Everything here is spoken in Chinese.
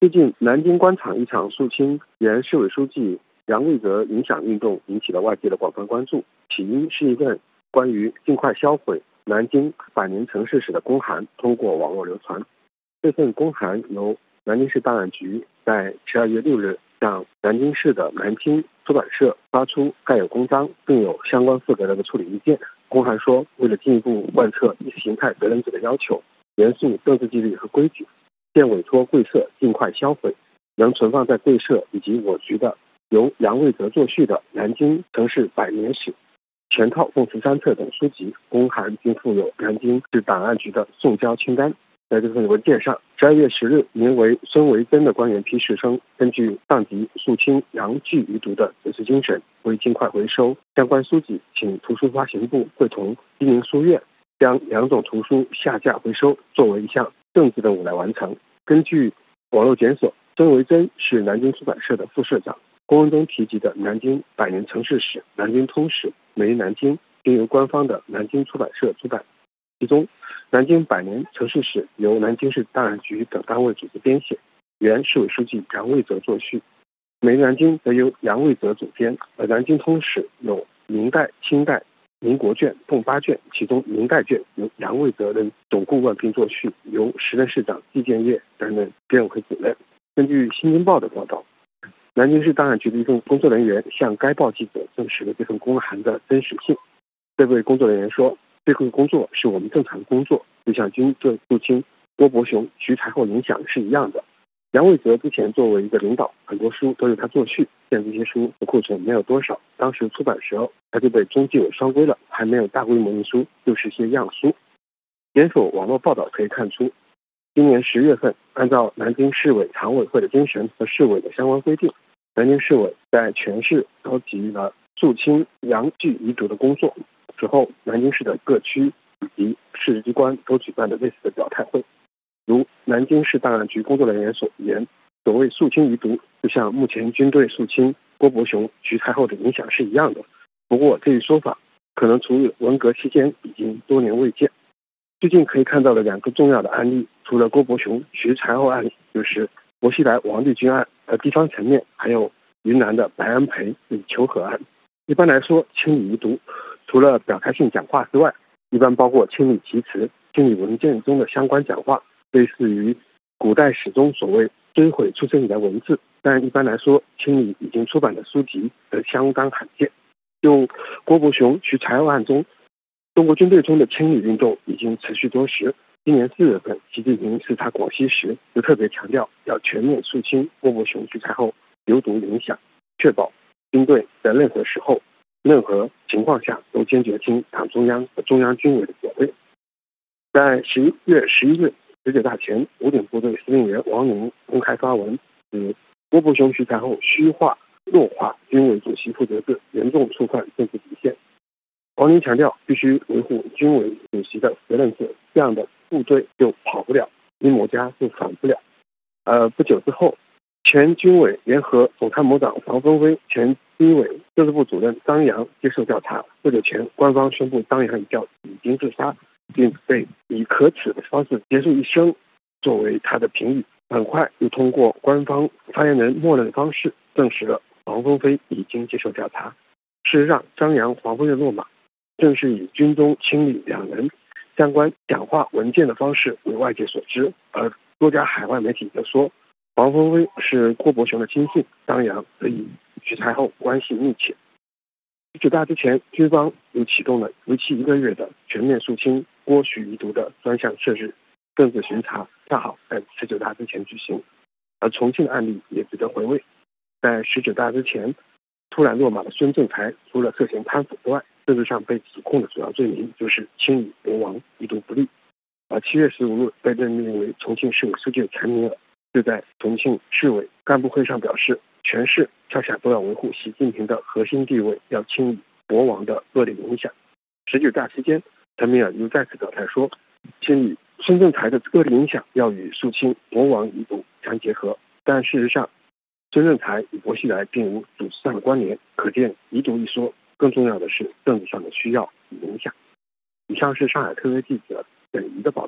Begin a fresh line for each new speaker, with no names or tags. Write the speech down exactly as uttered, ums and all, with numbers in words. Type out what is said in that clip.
最近南京官场一场肃清原市委书记杨卫泽影响运动引起了外界的广泛关注，起因是一份关于尽快销毁南京百年城市史的公函通过网络流传。这份公函由南京市档案局在十二月六日向南京市的南京出版社发出盖有公章并有相关负责人的处理意见。公函说，为了进一步贯彻意识形态责任制的要求，严肃政治纪律和规矩，现委托贵社尽快销毁能存放在贵社以及我局的由杨卫泽作序的《南京城市百年史》全套共十三册等书籍。公函并附有南京市档案局的送交清单。在这份文件上，十二月十日，名为孙维珍的官员批示称，根据上级肃清杨巨遗毒的指示精神，为尽快回收相关书籍，请图书发行部会同西宁书院将两种图书下架回收，作为一项政治任务来完成。根据网络检索，孙维珍是南京出版社的副社长。公文中提及的南京百年城市史、南京通史、每日南京均由官方的南京出版社出版，其中南京百年城市史由南京市档案局等单位组织编写，原市委书记杨卫泽作序；每日南京则由杨卫泽主编，而南京通史有明代、清代、民国卷共八卷，其中明代卷由杨卫泽任总顾问并作序，由时任市长季建业担任编委会主任。根据《新京报》的报道，南京市档案局的一份工作人员向该报记者证实了这份公函的真实性。这位工作人员说，这份工作是我们正常工作，就像军队肃清郭伯雄、徐才厚影响是一样的。杨卫泽之前作为一个领导，很多书都由他作序，现在这些书的库存没有多少，当时出版时候他就被中纪委双规了，还没有大规模印书，就是一些样书。检索网络报道可以看出，今年十月份，按照南京市委常委会的精神和市委的相关规定，南京市委在全市召集了肃清杨巨遗毒的工作。此后，南京市的各区以及市直机关都举办了类似的表态会。如南京市档案局工作人员所言，所谓肃清遗毒，就像目前军队肃清郭伯雄、徐才厚的影响是一样的。不过，这一说法可能从文革期间已经多年未见。最近可以看到的两个重要的案例，除了郭伯雄、徐才厚案例，就是薄熙来、王立军案，而地方层面还有云南的白安培与求和案。一般来说，清理遗毒除了表态性讲话之外，一般包括清理题词、清理文件中的相关讲话，类似于古代史中所谓追毁出生以来文字，但一般来说，清理已经出版的书籍则相当罕见。就郭伯雄、徐才厚案中，中国军队中的清理运动已经持续多时。今年四月份，习近平视察广西时，就特别强调要全面肃清郭伯雄、徐才厚流毒影响，确保军队在任何时候、任何情况下都坚决听党中央和中央军委的指挥。在十一月十一日十九大前，五点部队司令员王宁公开发文，指郭伯雄、徐才厚虚化、弱化军委主席负责制，严重触犯政治底线。王宁强调，必须维护军委主席的责任制，这样的部队就跑不了，阴谋家就反不了。呃，不久之后，前军委联合总参谋长房峰飞、前军委政治部主任张扬接受调查。不久前，官方宣布张扬已叫已经自杀，并被以可耻的方式结束一生作为他的评语。很快又通过官方发言人默认的方式证实了房峰飞已经接受调查。事实上，张扬、房峰飞落马，正是以军中清理两人相关讲话文件的方式为外界所知，而多家海外媒体则说，房峰飞是郭伯雄的亲信，张扬则与徐才厚关系密切。十九大之前，军方又启动了为期一个月的全面肃清郭徐遗毒的专项设置政治巡查，恰好在十九大之前举行。而重庆的案例也值得回味，在十九大之前突然落马的孙政才，除了涉嫌贪腐之外，政治上被指控的主要罪名就是清理国王遗毒不力。而七月十五日被任命为重庆市委书记的陈敏尔，就在重庆市委干部会上表示，全市上下都要维护习近平的核心地位，要清理国王的恶劣影响。十九大期间，陈敏尔又再次表态说，清理孙政才的恶劣影响要与肃清国王遗毒相结合。但事实上，孙政才与薄熙来并无组织上的关联，可见遗毒一说更重要的是政治上的需要与影响。以上是上海特约记者沈怡的报道。